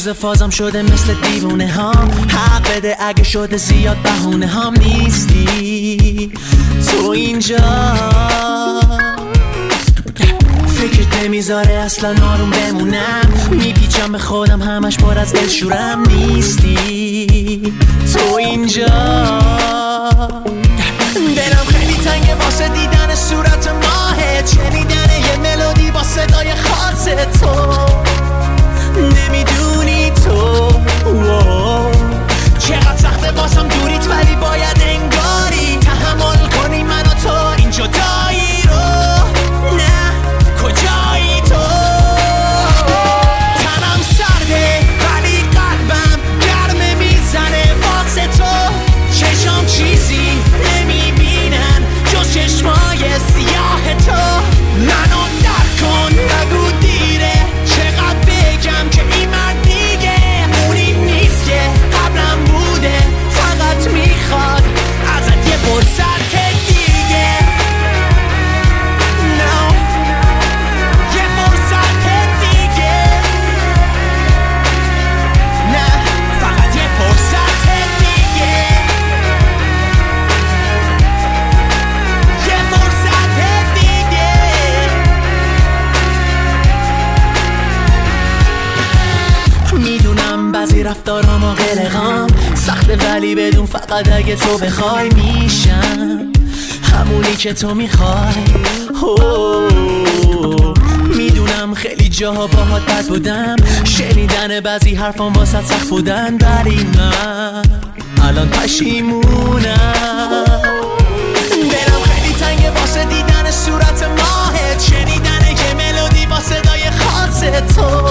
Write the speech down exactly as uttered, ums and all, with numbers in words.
روز فازم شده مثل دیوونه هم. حق بده اگه شده زیاد بهونه هم نیستی تو اینجا. فکرت نمیذاره اصلا آروم بمونم، میپیچم به خودم همش پر از دلشورم. نیستی تو اینجا. دلم خیلی تنگه واسه دیدن صورت ماهت، شنیدن یه ملودی با صدای خاص تو. نمیدونی تو چقدر سخته واسم دوریت، ولی باید انگاری تحمل کنی من و تو این جدایی رو. نه کجایی تو؟ تنم سرده ولی قلبم گرمه میزنه واسه تو. چشم چیزی نمیبینن جز چشمای سیاه تو. منو درک کن نگو دیره، چقدر بگم که این مرد دیگه اونی نیست که قبلم بوده. فقط میخواد ازت یه فرصت دیگه. no. یه فرصت دیگه. نه فقط یه فرصت دیگه. یه فرصت دیگه. میدونم بعضی رفتارام و قلقام سخته، ولی بدون فقط اگه تو بخوای میشم همونی که تو میخوای. میدونم خیلی جاها باهات بد بودم، شنیدن بعضی حرفام واسه سخت بودن، ولی من الان پشیمونم. دلم خیلی تنگه واسه دیدن صورت ماهت، شنیدن یه ملودی با صدای خاص تو.